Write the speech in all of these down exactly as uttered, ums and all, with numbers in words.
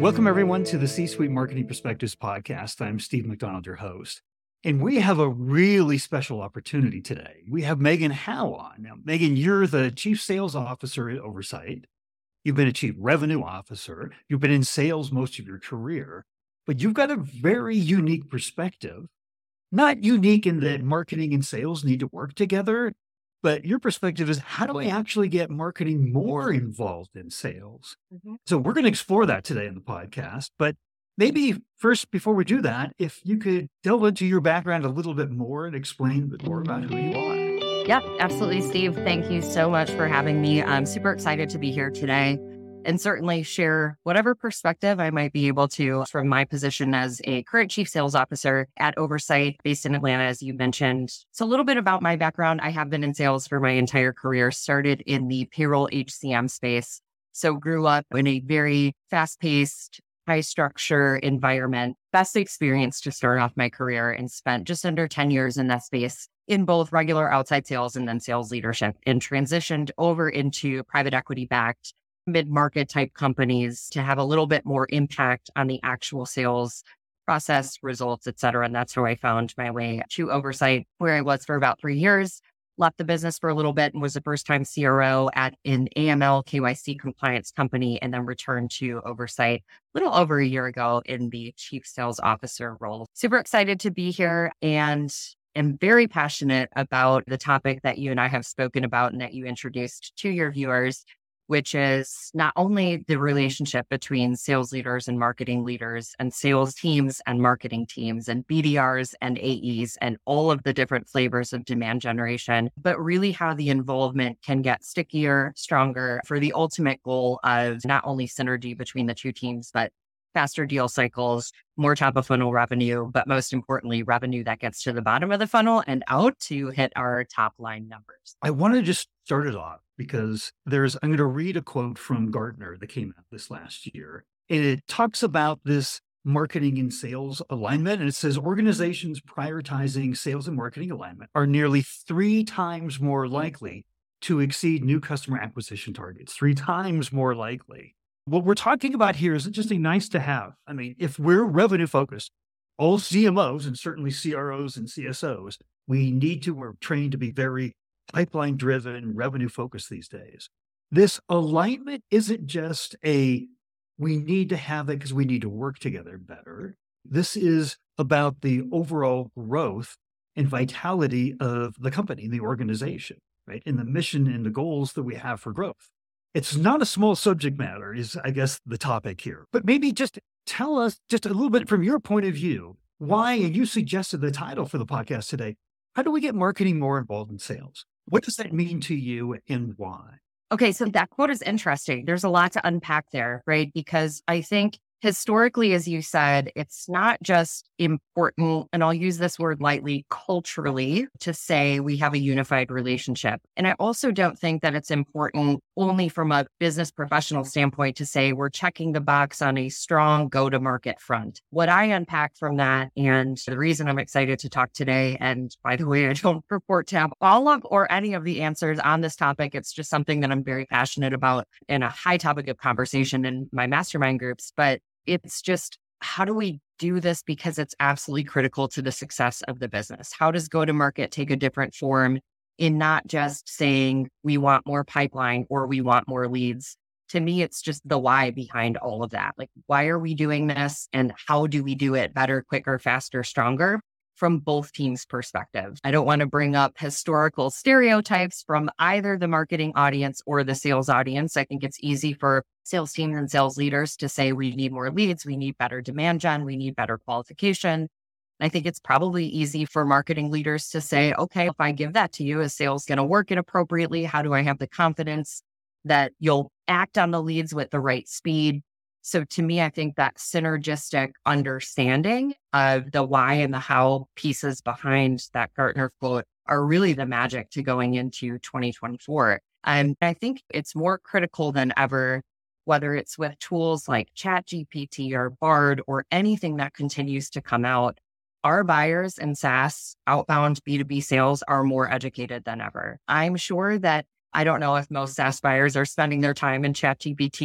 Welcome, everyone, to the C-Suite Marketing Perspectives podcast. I'm Steve McDonald, your host. And we have a really special opportunity today. We have Megan Howe on. Now, Megan, you're the Chief Sales Officer at Oversight. You've been a Chief Revenue Officer. You've been in sales most of your career, but you've got a very unique perspective. Not unique in that marketing and sales need to work together, but your perspective is, how do we actually get marketing more involved in sales? Mm-hmm. So we're going to explore that today in the podcast. But maybe first, before we do that, if you could delve into your background a little bit more and explain a bit more about who you are. Yep, absolutely, Steve. Thank you so much for having me. I'm super excited to be here today and certainly share whatever perspective I might be able to from my position as a current Chief Sales Officer at Oversight based in Atlanta, as you mentioned. So a little bit about my background. I have been in sales for my entire career, started in the payroll H C M space. So grew up in a very fast-paced, high-structure environment. Best experience to start off my career, and spent just under ten years in that space in both regular outside sales and then sales leadership, and transitioned over into private equity-backed mid-market type companies to have a little bit more impact on the actual sales process, results, et cetera. And that's how I found my way to Oversight, where I was for about three years, left the business for a little bit and was a first-time C R O at an A M L K Y C compliance company, and then returned to Oversight a little over a year ago in the Chief Sales Officer role. Super excited to be here, and am very passionate about the topic that you and I have spoken about and that you introduced to your viewers, which is not only the relationship between sales leaders and marketing leaders and sales teams and marketing teams and B D Rs and A Es and all of the different flavors of demand generation, but really how the involvement can get stickier, stronger for the ultimate goal of not only synergy between the two teams, but faster deal cycles, more top of funnel revenue, but most importantly, revenue that gets to the bottom of the funnel and out to hit our top line numbers. I want to just start it off because there's, I'm going to read a quote from Gartner that came out this last year. And it talks about this marketing and sales alignment. And it says organizations prioritizing sales and marketing alignment are nearly three times more likely to exceed new customer acquisition targets, three times more likely. What we're talking about here is just a nice to have. I mean, if we're revenue focused, all C M Os and certainly C R Os and C S Os, we need to, we're trained to be very pipeline driven, revenue focused these days. This alignment isn't just a, we need to have it because we need to work together better. This is about the overall growth and vitality of the company, the organization, right? And the mission and the goals that we have for growth. It's not a small subject matter is, I guess, the topic here. But maybe just tell us just a little bit from your point of view, why, and you suggested the title for the podcast today, how do we get marketing more involved in sales? What does that mean to you and why? Okay, so that quote is interesting. There's a lot to unpack there, right? Because I think historically, as you said, it's not just important, and I'll use this word lightly, culturally, to say we have a unified relationship. And I also don't think that it's important only from a business professional standpoint to say we're checking the box on a strong go-to-market front. What I unpack from that, and the reason I'm excited to talk today, and by the way, I don't purport to have all of or any of the answers on this topic. It's just something that I'm very passionate about and a high topic of conversation in my mastermind groups. But it's just, how do we do this? Because it's absolutely critical to the success of the business. How does go-to-market take a different form in not just saying we want more pipeline or we want more leads? To me, it's just the why behind all of that. Like, why are we doing this and how do we do it better, quicker, faster, stronger from both teams' perspective? I don't want to bring up historical stereotypes from either the marketing audience or the sales audience. I think it's easy for sales teams and sales leaders to say we need more leads, we need better demand gen, we need better qualification. I think it's probably easy for marketing leaders to say, okay, if I give that to you, is sales going to work it appropriately? How do I have the confidence that you'll act on the leads with the right speed? So to me, I think that synergistic understanding of the why and the how pieces behind that Gartner quote are really the magic to going into twenty twenty-four. And I think it's more critical than ever, whether it's with tools like ChatGPT or Bard or anything that continues to come out. Our buyers in SaaS, outbound B two B sales are more educated than ever. I'm sure that, I don't know if most SaaS buyers are spending their time in ChatGPT.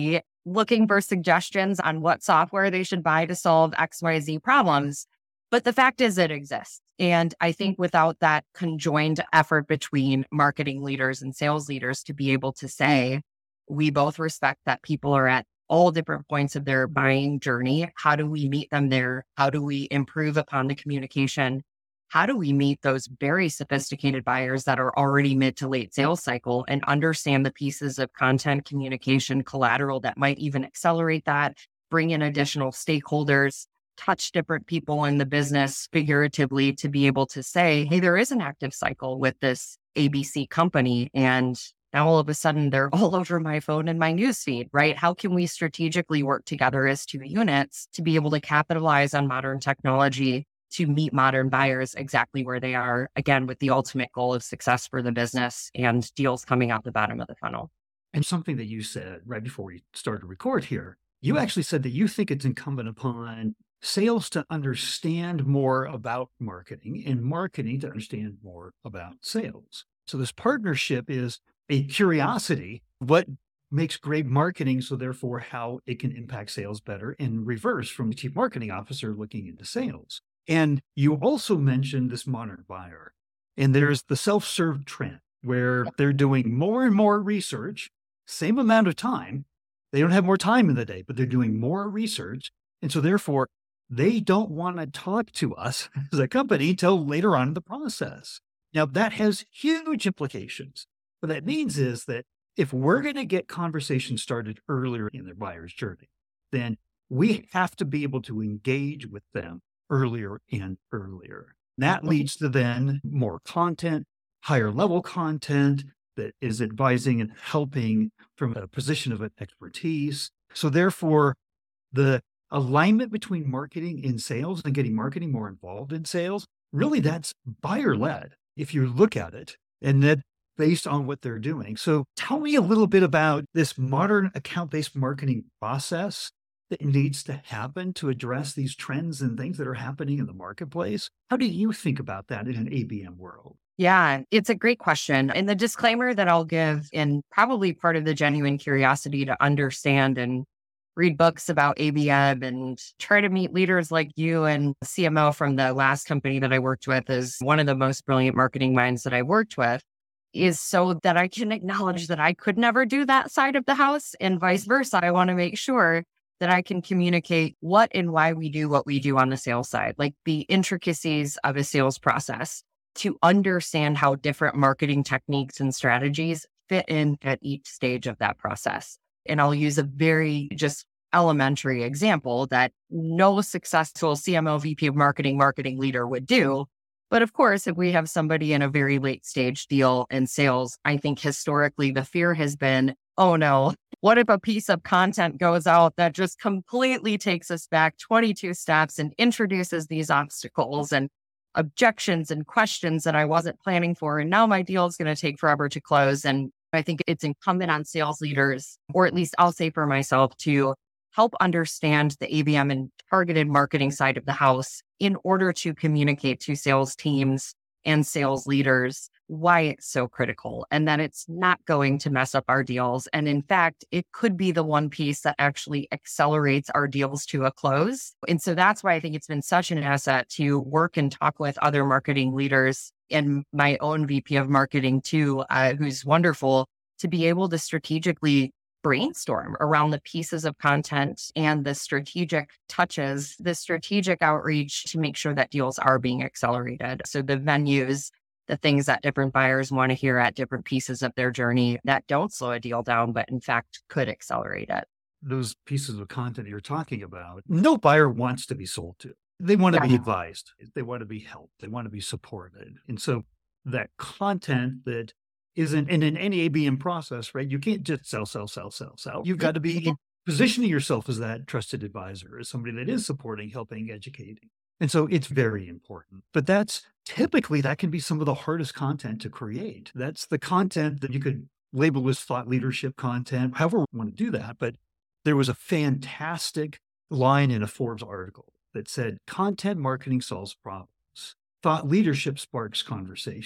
looking for suggestions on what software they should buy to solve X Y Z problems. But the fact is it exists. And I think without that conjoined effort between marketing leaders and sales leaders to be able to say, we both respect that people are at all different points of their buying journey. How do we meet them there? How do we improve upon the communication? How do we meet those very sophisticated buyers that are already mid to late sales cycle and understand the pieces of content, communication, collateral that might even accelerate that, bring in additional stakeholders, touch different people in the business figuratively to be able to say, hey, there is an active cycle with this A B C company. And now all of a sudden they're all over my phone and my newsfeed, right? How can we strategically work together as two units to be able to capitalize on modern technology to meet modern buyers exactly where they are, again, with the ultimate goal of success for the business and deals coming out the bottom of the funnel. And something that you said right before we started to record here, you actually said that you think it's incumbent upon sales to understand more about marketing and marketing to understand more about sales. So this partnership is a curiosity. What makes great marketing, so therefore how it can impact sales better, in reverse from the chief marketing officer looking into sales. And you also mentioned this modern buyer. And there's the self-serve trend where they're doing more and more research, same amount of time. They don't have more time in the day, but they're doing more research. And so therefore, they don't want to talk to us as a company till later on in the process. Now, that has huge implications. What that means is that if we're going to get conversations started earlier in their buyer's journey, then we have to be able to engage with them earlier and earlier. That leads to then more content, higher level content that is advising and helping from a position of expertise. So therefore, the alignment between marketing and sales and getting marketing more involved in sales, really that's buyer-led, if you look at it, and that based on what they're doing. So tell me a little bit about this modern account-based marketing process that needs to happen to address these trends and things that are happening in the marketplace. How do you think about that in an A B M world? Yeah, it's a great question. And the disclaimer that I'll give, and probably part of the genuine curiosity to understand and read books about A B M and try to meet leaders like you, and C M O from the last company that I worked with is one of the most brilliant marketing minds that I worked with, is so that I can acknowledge that I could never do that side of the house, and vice versa. I want to make sure that I can communicate what and why we do what we do on the sales side, like the intricacies of a sales process, to understand how different marketing techniques and strategies fit in at each stage of that process. And I'll use a very just elementary example that no successful C M O, V P of marketing, marketing leader would do. But of course, if we have somebody in a very late stage deal in sales, I think historically the fear has been, oh no, what if a piece of content goes out that just completely takes us back twenty-two steps and introduces these obstacles and objections and questions that I wasn't planning for. And now my deal is going to take forever to close. And I think it's incumbent on sales leaders, or at least I'll say for myself, to help understand the A B M and targeted marketing side of the house in order to communicate to sales teams and sales leaders why it's so critical and that it's not going to mess up our deals. And in fact, it could be the one piece that actually accelerates our deals to a close. And so that's why I think it's been such an asset to work and talk with other marketing leaders, and my own V P of marketing too, uh, who's wonderful, to be able to strategically brainstorm around the pieces of content and the strategic touches, the strategic outreach to make sure that deals are being accelerated. So the venues, the things that different buyers want to hear at different pieces of their journey that don't slow a deal down, but in fact could accelerate it. Those pieces of content you're talking about, no buyer wants to be sold to. They want to be advised. They want to be helped. They want to be supported. And so that content that isn't in an any A B M process, right? You can't just sell, sell, sell, sell, sell. You've got to be positioning yourself as that trusted advisor, as somebody that is supporting, helping, educating. And so it's very important. But that's typically, that can be some of the hardest content to create. That's the content that you could label as thought leadership content, however we want to do that. But there was a fantastic line in a Forbes article that said, content marketing solves problems. Thought leadership sparks conversation.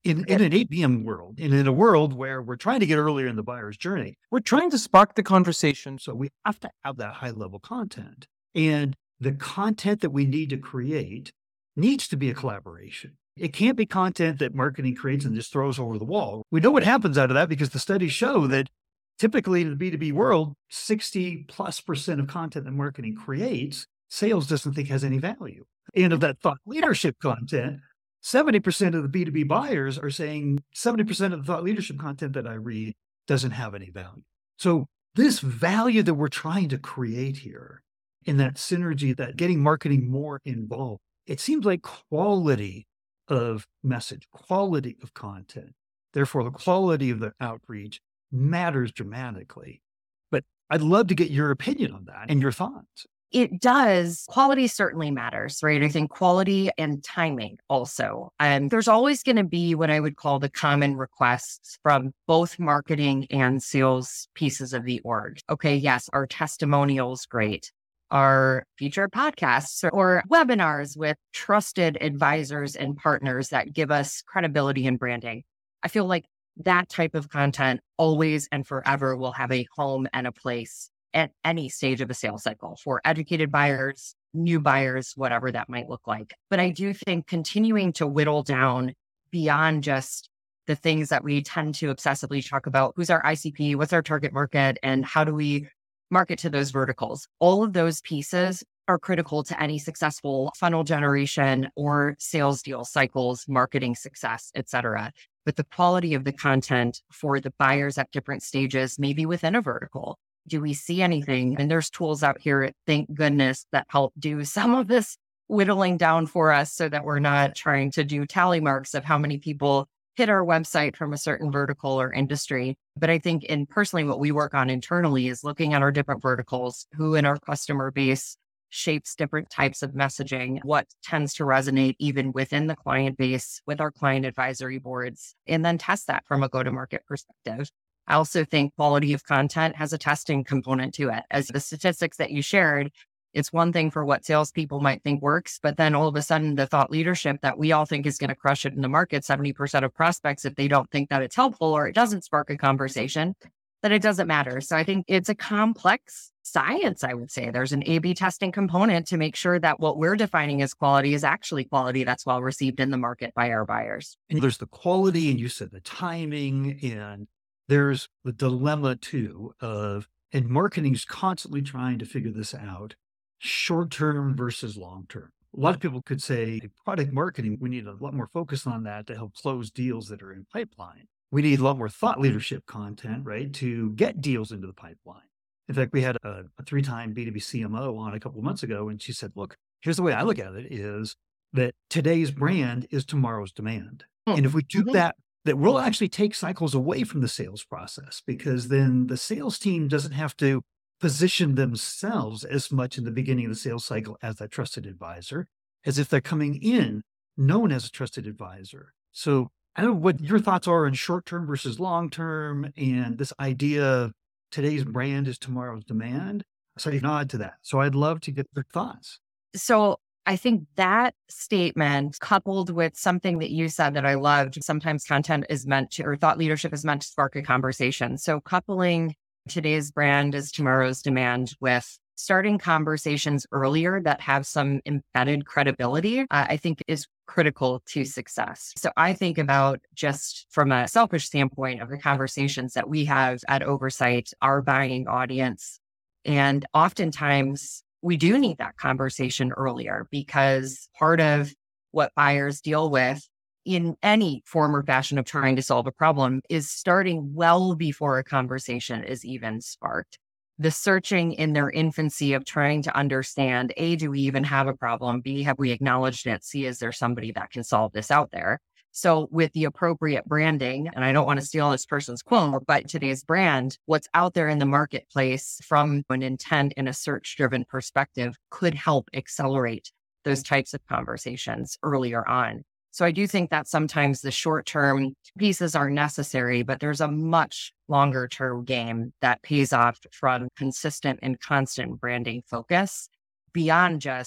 In, in an A B M world, and in a world where we're trying to get earlier in the buyer's journey, we're trying to spark the conversation. So we have to have that high level content. And the content that we need to create needs to be a collaboration. It can't be content that marketing creates and just throws over the wall. We know what happens out of that because the studies show that typically in the B two B world, sixty plus percent of content that marketing creates, sales doesn't think has any value. And of that thought leadership content, seventy percent of the B two B buyers are saying seventy percent of the thought leadership content that I read doesn't have any value. So this value that we're trying to create here in that synergy, that getting marketing more involved, it seems like quality of message, quality of content, therefore the quality of the outreach matters dramatically. But I'd love to get your opinion on that and your thoughts. It does. Quality certainly matters, right? I think quality and timing also. And there's always going to be what I would call the common requests from both marketing and sales pieces of the org. Okay, yes, our testimonials, great. Our featured podcasts or webinars with trusted advisors and partners that give us credibility and branding. I feel like that type of content always and forever will have a home and a place at any stage of a sales cycle for educated buyers, new buyers, whatever that might look like. But I do think continuing to whittle down beyond just the things that we tend to obsessively talk about, who's our I C P, what's our target market, and how do we market to those verticals. All of those pieces are critical to any successful funnel generation or sales deal cycles, marketing success, et cetera. But the quality of the content for the buyers at different stages, maybe within a vertical. Do we see anything? And there's tools out here, thank goodness, that help do some of this whittling down for us so that we're not trying to do tally marks of how many people hit our website from a certain vertical or industry. But I think in personally what we work on internally is looking at our different verticals, who in our customer base shapes different types of messaging, what tends to resonate even within the client base with our client advisory boards, and then test that from a go-to-market perspective. I also think quality of content has a testing component to it. As the statistics that you shared, it's one thing for what salespeople might think works, but then all of a sudden the thought leadership that we all think is going to crush it in the market, seventy percent of prospects, if they don't think that it's helpful or it doesn't spark a conversation, then it doesn't matter. So I think it's a complex science, I would say. There's an A B testing component to make sure that what we're defining as quality is actually quality that's well received in the market by our buyers. And there's the quality, and you said the timing, and there's the dilemma too of, and marketing's constantly trying to figure this out, short-term versus long-term. A lot of people could say product marketing, we need a lot more focus on that to help close deals that are in pipeline. We need a lot more thought leadership content, right, to get deals into the pipeline. In fact, we had a, a three-time B two B C M O on a couple of months ago, and she said, look, here's the way I look at it is that today's brand is tomorrow's demand. Mm-hmm. And if we do that, that will actually take cycles away from the sales process, because then the sales team doesn't have to position themselves as much in the beginning of the sales cycle as that trusted advisor, as if they're coming in known as a trusted advisor. So I don't know what your thoughts are on short-term versus long-term, and this idea of today's brand is tomorrow's demand. So you nod to that. So I'd love to get your thoughts. So I think that statement, coupled with something that you said that I loved, sometimes content is meant to, or thought leadership is meant to spark a conversation. So coupling today's brand is tomorrow's demand with starting conversations earlier that have some embedded credibility, uh, I think is critical to success. So I think about, just from a selfish standpoint, of the conversations that we have at Oversight, our buying audience. And oftentimes we do need that conversation earlier, because part of what buyers deal with in any form or fashion of trying to solve a problem is starting well before a conversation is even sparked. The searching in their infancy of trying to understand, A, do we even have a problem? B, have we acknowledged it? C, is there somebody that can solve this out there? So with the appropriate branding, and I don't want to steal this person's quote, but today's brand, what's out there in the marketplace from an intent and a search-driven perspective could help accelerate those types of conversations earlier on. So I do think that sometimes the short-term pieces are necessary, but there's a much longer-term game that pays off from consistent and constant branding focus beyond just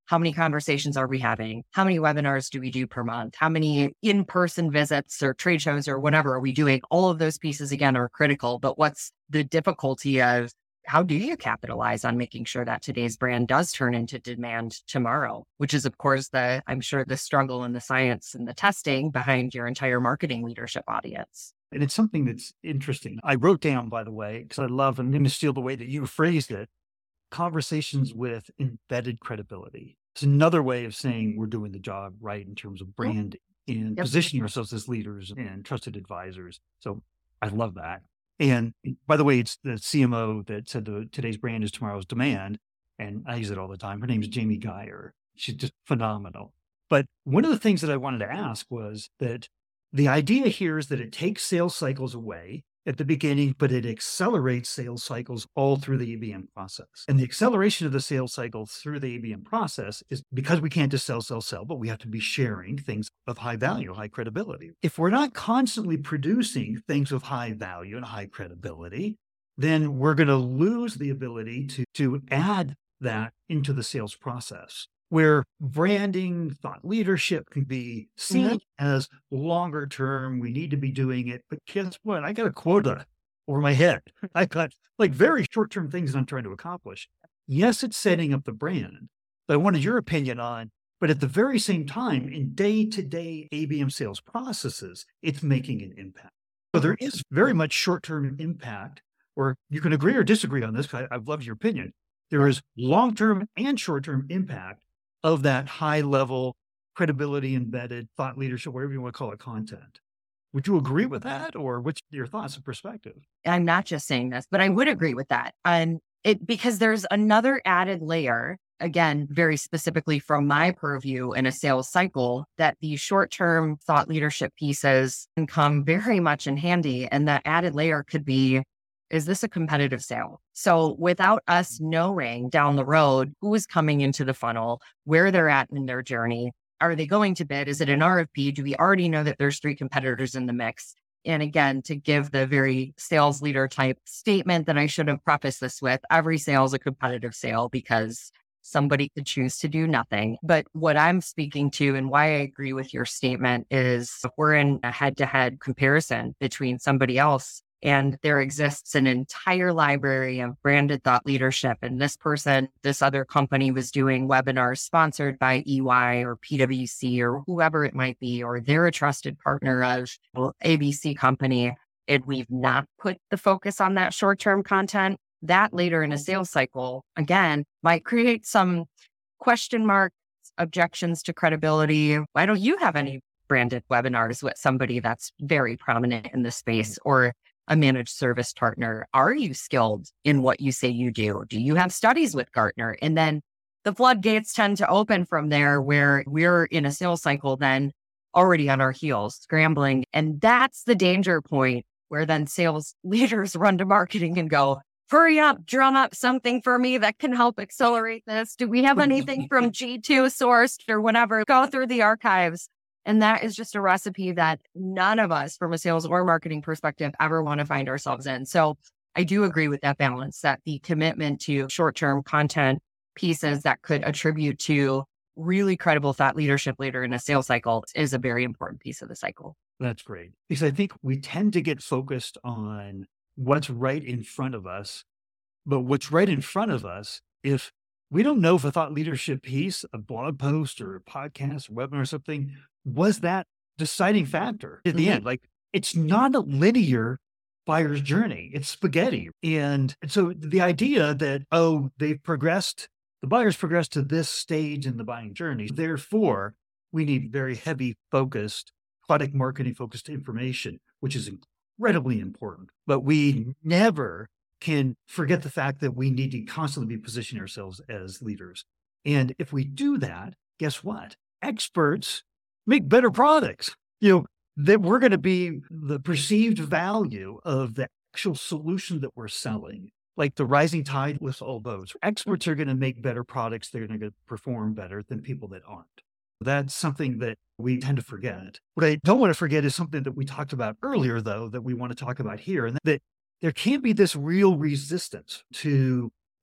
How many conversations are we having? How many webinars do we do per month? How many in-person visits or trade shows or whatever are we doing? All of those pieces, again, are critical. But what's the difficulty of how do you capitalize on making sure that today's brand does turn into demand tomorrow? Which is, of course, the, I'm sure, the struggle and the science and the testing behind your entire marketing leadership audience. And it's something that's interesting. I wrote down, by the way, because I love, I'm going to steal the way that you phrased it, conversations with embedded credibility. It's another way of saying we're doing the job right in terms of brand and Yep. positioning ourselves as leaders and trusted advisors. So I love that. And by the way, it's the C M O that said the, today's brand is tomorrow's demand. And I use it all the time. Her name is Jamie Geyer. She's just phenomenal. But one of the things that I wanted to ask was that the idea here is that it takes sales cycles away at the beginning, but it accelerates sales cycles all through the A B M process. And the acceleration of the sales cycle through the A B M process is because we can't just sell, sell, sell, but we have to be sharing things of high value, high credibility. If we're not constantly producing things of high value and high credibility, then we're going to lose the ability to, to add that into the sales process, where branding, thought leadership can be seen mm-hmm. as longer term. We need to be doing it. But guess what? I got a quota over my head. I got like very short term things that I'm trying to accomplish. Yes, it's setting up the brand, but I wanted your opinion on, but at the very same time, in day to day A B M sales processes, it's making an impact. So there is very much short term impact, or you can agree or disagree on this. I, I've loved your opinion. There is long term and short term impact of that high level credibility embedded thought leadership, whatever you want to call it, content. Would you agree with that, or what's your thoughts and perspective? I'm not just saying this, but I would agree with that. And it, because there's another added layer, again, very specifically from my purview in a sales cycle, that these short-term thought leadership pieces can come very much in handy. And that added layer could be, is this a competitive sale? So without us knowing down the road who is coming into the funnel, where they're at in their journey, are they going to bid? Is it an R F P? Do we already know that there's three competitors in the mix? And again, to give the very sales leader type statement that I should have prefaced this with, every sale is a competitive sale because somebody could choose to do nothing. But what I'm speaking to and why I agree with your statement is if we're in a head-to-head comparison between somebody else, and there exists an entire library of branded thought leadership. And this person, this other company was doing webinars sponsored by E Y or P W C or whoever it might be, or they're a trusted partner of well, A B C company. And we've not put the focus on that short-term content. That later in a sales cycle, again, might create some question marks, objections to credibility. Why don't you have any branded webinars with somebody that's very prominent in the space, or a managed service partner? Are you skilled in what you say you do? Do you have studies with Gartner? And then the floodgates tend to open from there, where we're in a sales cycle then already on our heels, scrambling. And that's the danger point where then sales leaders run to marketing and go, hurry up, drum up something for me that can help accelerate this. Do we have anything from G two sourced or whatever? Go through the archives. And that is just a recipe that none of us from a sales or marketing perspective ever want to find ourselves in. So I do agree with that balance, that the commitment to short-term content pieces that could attribute to really credible thought leadership later in a sales cycle is a very important piece of the cycle. That's great. Because I think we tend to get focused on what's right in front of us, but what's right in front of us, if we don't know if a thought leadership piece, a blog post or a podcast, or webinar or something, was that deciding factor at the mm-hmm. end. Like, it's not a linear buyer's journey. It's spaghetti. And so the idea that, oh, they've progressed, the buyer's progressed to this stage in the buying journey. Therefore, we need very heavy focused, product marketing focused information, which is incredibly important. But we never can forget the fact that we need to constantly be positioning ourselves as leaders. And if we do that, guess what? Experts make better products. You know, that we're going to be the perceived value of the actual solution that we're selling. Like the rising tide lifts all boats. Experts are going to make better products. They're going to perform better than people that aren't. That's something that we tend to forget. What I don't want to forget is something that we talked about earlier, though, that we want to talk about here, and that there can't be this real resistance to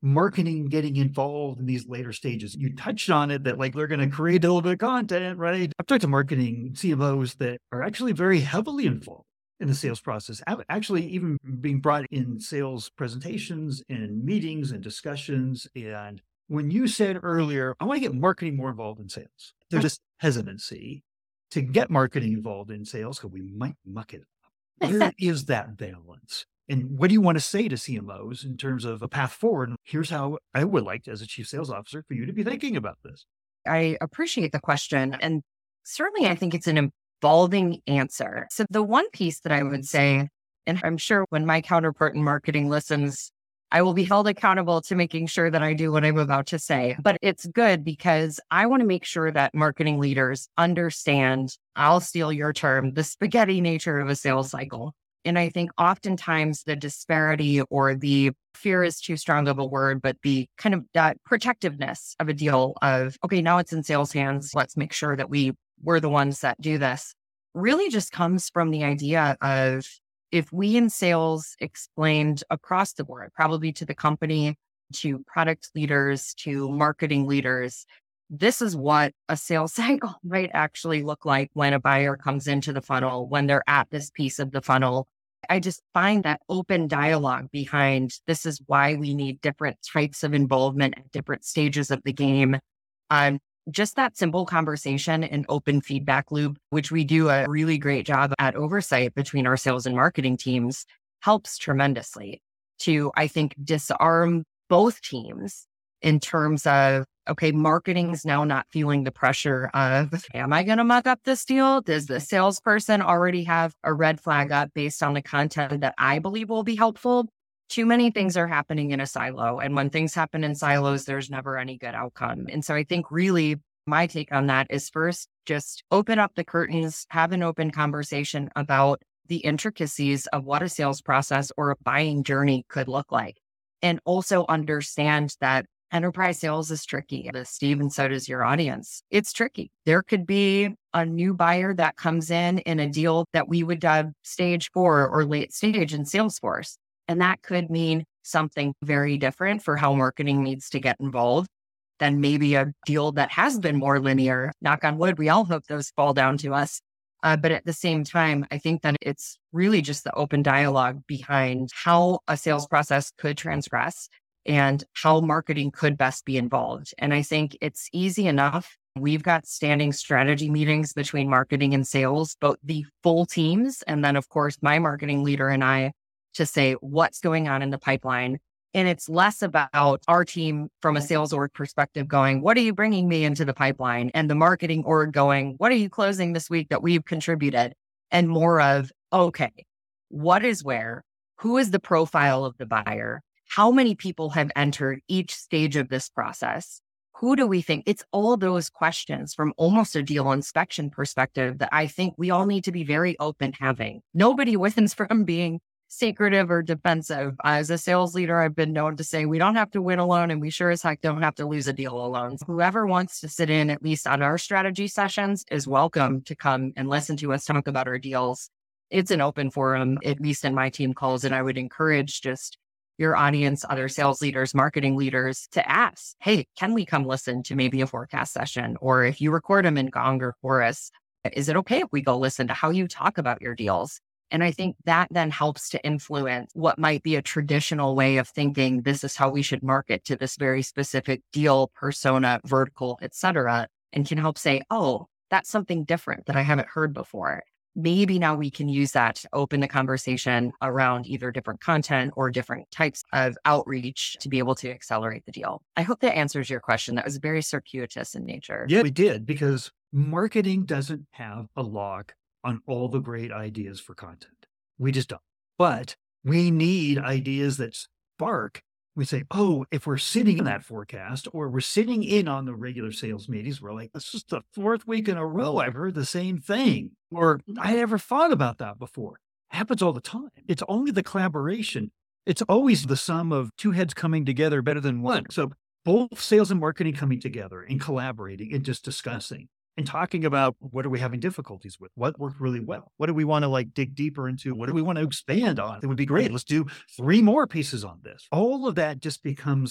marketing getting involved in these later stages. You touched on it that like they're going to create a little bit of content, right? I've talked to marketing C M Os that are actually very heavily involved in the sales process, actually even being brought in sales presentations and meetings and discussions. And when you said earlier, I want to get marketing more involved in sales, there's this hesitancy to get marketing involved in sales because we might muck it up. Where is that balance? And what do you want to say to C M Os in terms of a path forward? Here's how I would like, as a chief sales officer, for you to be thinking about this. I appreciate the question. And certainly I think it's an evolving answer. So the one piece that I would say, and I'm sure when my counterpart in marketing listens, I will be held accountable to making sure that I do what I'm about to say. But it's good because I want to make sure that marketing leaders understand, I'll steal your term, the spaghetti nature of a sales cycle. And I think oftentimes the disparity or the fear is too strong of a word, but the kind of that protectiveness of a deal of, okay, now it's in sales hands. Let's make sure that we, we're the ones that do this really just comes from the idea of if we in sales explained across the board, probably to the company, to product leaders, to marketing leaders, this is what a sales cycle might actually look like when a buyer comes into the funnel, when they're at this piece of the funnel. I just find that open dialogue behind this is why we need different types of involvement at different stages of the game. Um, just that simple conversation and open feedback loop, which we do a really great job at oversight between our sales and marketing teams, helps tremendously to, I think, disarm both teams in terms of, okay, marketing is now not feeling the pressure of, am I going to muck up this deal? Does the salesperson already have a red flag up based on the content that I believe will be helpful? Too many things are happening in a silo. And when things happen in silos, there's never any good outcome. And so I think really my take on that is first, just open up the curtains, have an open conversation about the intricacies of what a sales process or a buying journey could look like. And also understand that enterprise sales is tricky. Steve, and so does your audience. It's tricky. There could be a new buyer that comes in in a deal that we would dub stage four or late stage in Salesforce. And that could mean something very different for how marketing needs to get involved than maybe a deal that has been more linear. Knock on wood, we all hope those fall down to us. Uh, but at the same time, I think that it's really just the open dialogue behind how a sales process could transgress and how marketing could best be involved. And I think it's easy enough. We've got standing strategy meetings between marketing and sales, both the full teams, and then of course, my marketing leader and I to say what's going on in the pipeline. And it's less about our team from a sales org perspective going, what are you bringing me into the pipeline? And the marketing org going, what are you closing this week that we've contributed? And more of, okay, what is where? Who is the profile of the buyer? How many people have entered each stage of this process? Who do we think? It's all those questions from almost a deal inspection perspective that I think we all need to be very open having. Nobody wins from being secretive or defensive. As a sales leader, I've been known to say, we don't have to win alone and we sure as heck don't have to lose a deal alone. Whoever wants to sit in, at least on our strategy sessions, is welcome to come and listen to us talk about our deals. It's an open forum, at least in my team calls. And I would encourage just your audience, other sales leaders, marketing leaders to ask, hey, can we come listen to maybe a forecast session? Or if you record them in Gong or Chorus, is it okay if we go listen to how you talk about your deals? And I think that then helps to influence what might be a traditional way of thinking, this is how we should market to this very specific deal, persona, vertical, et cetera, and can help say, oh, that's something different that I haven't heard before. Maybe now we can use that to open the conversation around either different content or different types of outreach to be able to accelerate the deal. I hope that answers your question. That was very circuitous in nature. Yeah, we did, because marketing doesn't have a log on all the great ideas for content. We just don't. But we need ideas that spark. We say, oh, if we're sitting in that forecast or we're sitting in on the regular sales meetings, we're like, this is the fourth week in a row I've heard the same thing. Or I never thought about that before. It happens all the time. It's only the collaboration. It's always the sum of two heads coming together better than one. So both sales and marketing coming together and collaborating and just discussing and talking about what are we having difficulties with? What worked really well? What do we want to like dig deeper into? What do we want to expand on? It would be great. Let's do three more pieces on this. All of that just becomes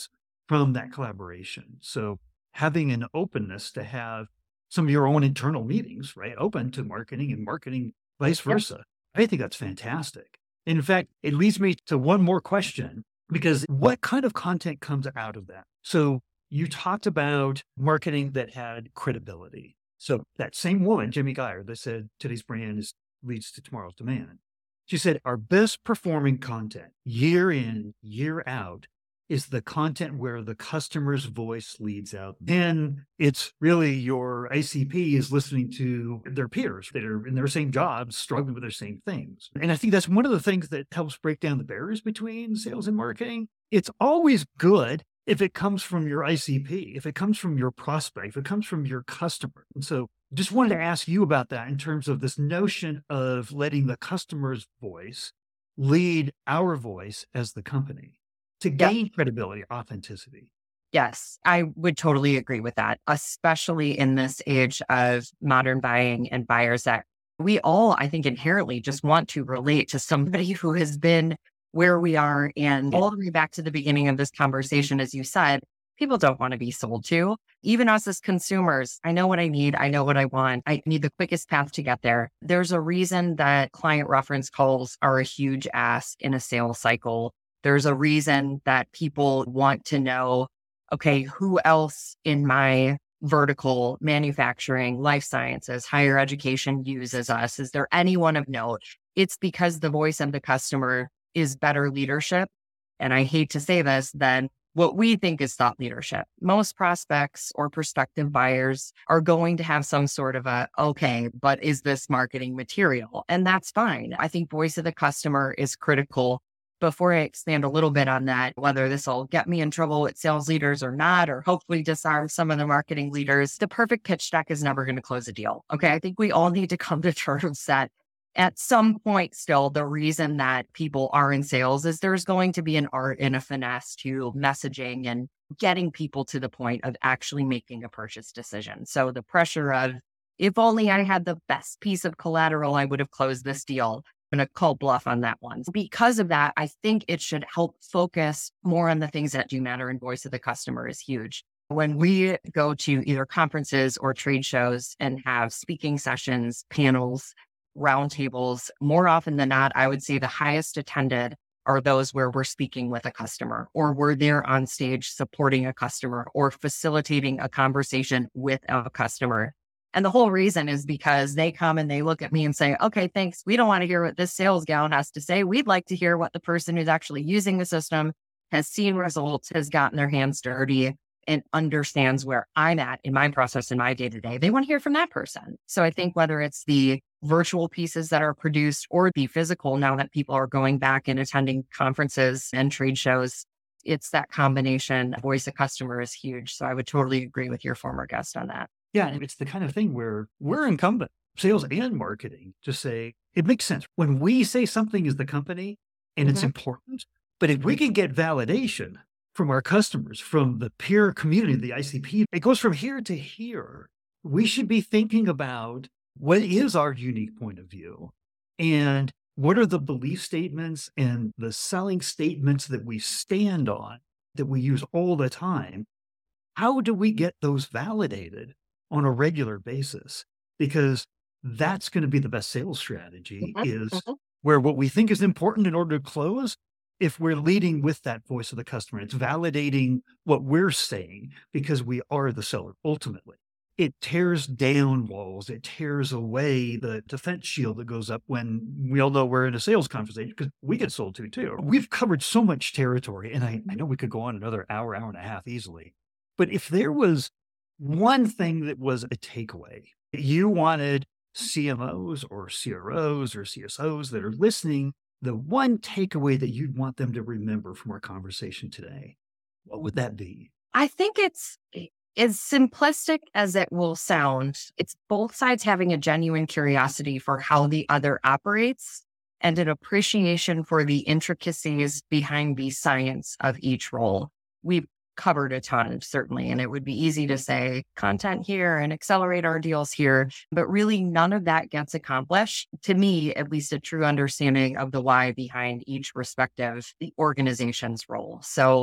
from that collaboration. So having an openness to have some of your own internal meetings, right? Open to marketing and marketing vice Yep. versa. I think that's fantastic. In fact, it leads me to one more question because what kind of content comes out of that? So you talked about marketing that had credibility. So that same woman, Jimmy Geyer, that said today's brand is leads to tomorrow's demand. She said our best performing content year in, year out is the content where the customer's voice leads out. Then it's really your I C P is listening to their peers that are in their same jobs, struggling with their same things. And I think that's one of the things that helps break down the barriers between sales and marketing. It's always good if it comes from your I C P, if it comes from your prospect, if it comes from your customer. And so just wanted to ask you about that in terms of this notion of letting the customer's voice lead our voice as the company to Yep. gain credibility, authenticity. Yes, I would totally agree with that, especially in this age of modern buying and buyers that we all, I think, inherently just want to relate to somebody who has been where we are. And all the way back to the beginning of this conversation, as you said, people don't want to be sold to. Even us as consumers, I know what I need. I know what I want. I need the quickest path to get there. There's a reason that client reference calls are a huge ask in a sales cycle. There's a reason that people want to know, okay, who else in my vertical, manufacturing, life sciences, higher education uses us? Is there anyone of note? It's because the voice of the customer is better leadership. And I hate to say this, than what we think is thought leadership. Most prospects or prospective buyers are going to have some sort of a, okay, but is this marketing material? And that's fine. I think voice of the customer is critical. Before I expand a little bit on that, whether this will get me in trouble with sales leaders or not, or hopefully disarm some of the marketing leaders, the perfect pitch deck is never going to close a deal. Okay. I think we all need to come to terms that at some point still, the reason that people are in sales is there's going to be an art and a finesse to messaging and getting people to the point of actually making a purchase decision. So the pressure of, if only I had the best piece of collateral, I would have closed this deal. I'm going to call bluff on that one. Because of that, I think it should help focus more on the things that do matter, and voice of the customer is huge. When we go to either conferences or trade shows and have speaking sessions, panels, roundtables, more often than not, I would say the highest attended are those where we're speaking with a customer, or we're there on stage supporting a customer or facilitating a conversation with a customer. And the whole reason is because they come and they look at me and say, okay, thanks. We don't want to hear what this sales gal has to say. We'd like to hear what the person who's actually using the system, has seen results, has gotten their hands dirty, and understands where I'm at in my process in my day to day. They want to hear from that person. So I think whether it's the virtual pieces that are produced or the physical, now that people are going back and attending conferences and trade shows, it's that combination. Voice of customer is huge. So I would totally agree with your former guest on that. Yeah, and it's the kind of thing where we're incumbent, sales and marketing, to say it makes sense. When we say something is the company and it's Mhm. important, but if we can get validation from our customers, from the peer community, the I C P, it goes from here to here. We should be thinking about what is our unique point of view and what are the belief statements and the selling statements that we stand on, that we use all the time. How do we get those validated on a regular basis? Because that's going to be the best sales strategy, Mhm. is Mhm. where what we think is important in order to close, if we're leading with that voice of the customer, it's validating what we're saying because we are the seller ultimately. It tears down walls. It tears away the defense shield that goes up when we all know we're in a sales conversation, because we get sold to too. We've covered so much territory, and I, I know we could go on another hour, hour and a half easily. But if there was one thing that was a takeaway, you wanted C M Os or C R Os or C S Os that are listening, the one takeaway that you'd want them to remember from our conversation today, what would that be? I think it's as simplistic as it will sound. It's both sides having a genuine curiosity for how the other operates and an appreciation for the intricacies behind the science of each role. We've covered a ton, certainly, and it would be easy to say content here and accelerate our deals here, but really none of that gets accomplished. To me, at least, a true understanding of the why behind each respective the organization's role. So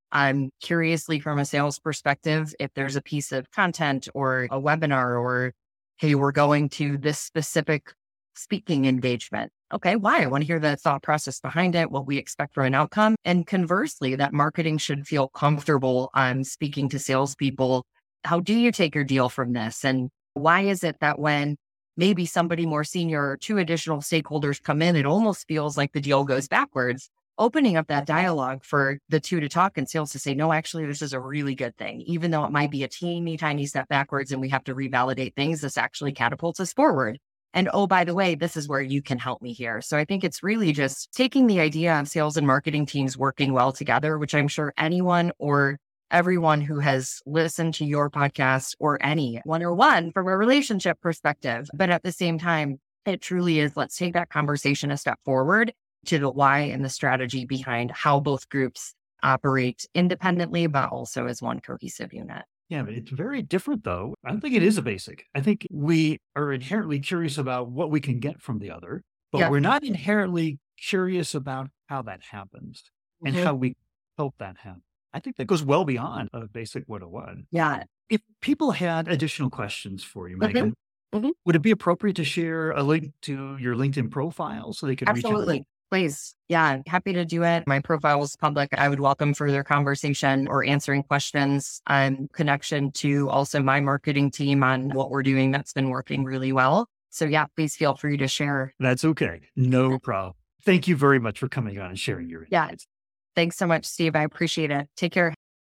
I'm curiously from a sales perspective, if there's a piece of content or a webinar or, hey, we're going to this specific speaking engagement. Okay, why? I want to hear the thought process behind it, what we expect for an outcome. And conversely, that marketing should feel comfortable on speaking to salespeople. How do you take your deal from this? And why is it that when maybe somebody more senior or two additional stakeholders come in, it almost feels like the deal goes backwards? Opening up that dialogue for the two to talk and sales to say, no, actually, this is a really good thing. Even though it might be a teeny tiny step backwards and we have to revalidate things, this actually catapults us forward. And oh, by the way, this is where you can help me here. So I think it's really just taking the idea of sales and marketing teams working well together, which I'm sure anyone or everyone who has listened to your podcast or any one or one from a relationship perspective. But at the same time, it truly is, let's take that conversation a step forward to the why and the strategy behind how both groups operate independently, but also as one cohesive unit. Yeah, but it's very different though. I don't think it is a basic. I think we are inherently curious about what we can get from the other, but Yeah. we're not inherently curious about how that happens and Mhm. how we help that happen. I think that goes well beyond a basic one oh one. Yeah. If people had additional questions for you, Mhm. Megan, Mhm. would it be appropriate to share a link to your LinkedIn profile so they could reach out? Absolutely. Please. Yeah, happy to do it. My profile is public. I would welcome further conversation or answering questions on connection to also my marketing team on what we're doing that's been working really well. So yeah, please feel free to share. That's okay. No problem. Thank you very much for coming on and sharing your Yeah. insights. Thanks so much, Steve. I appreciate it. Take care.